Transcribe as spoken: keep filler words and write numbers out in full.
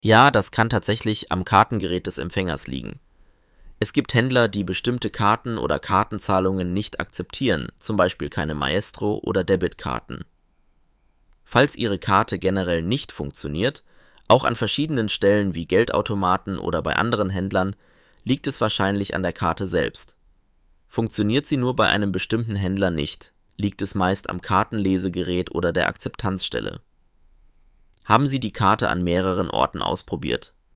Ja, das kann tatsächlich am Kartengerät des Empfängers liegen. Es gibt Händler, die bestimmte Karten oder Kartenzahlungen nicht akzeptieren, zum Beispiel keine Maestro- oder Debitkarten. Falls Ihre Karte generell nicht funktioniert, auch an verschiedenen Stellen wie Geldautomaten oder bei anderen Händlern, liegt es wahrscheinlich an der Karte selbst. Funktioniert sie nur bei einem bestimmten Händler nicht, liegt es meist am Kartenlesegerät oder der Akzeptanzstelle. Haben Sie die Karte an mehreren Orten ausprobiert?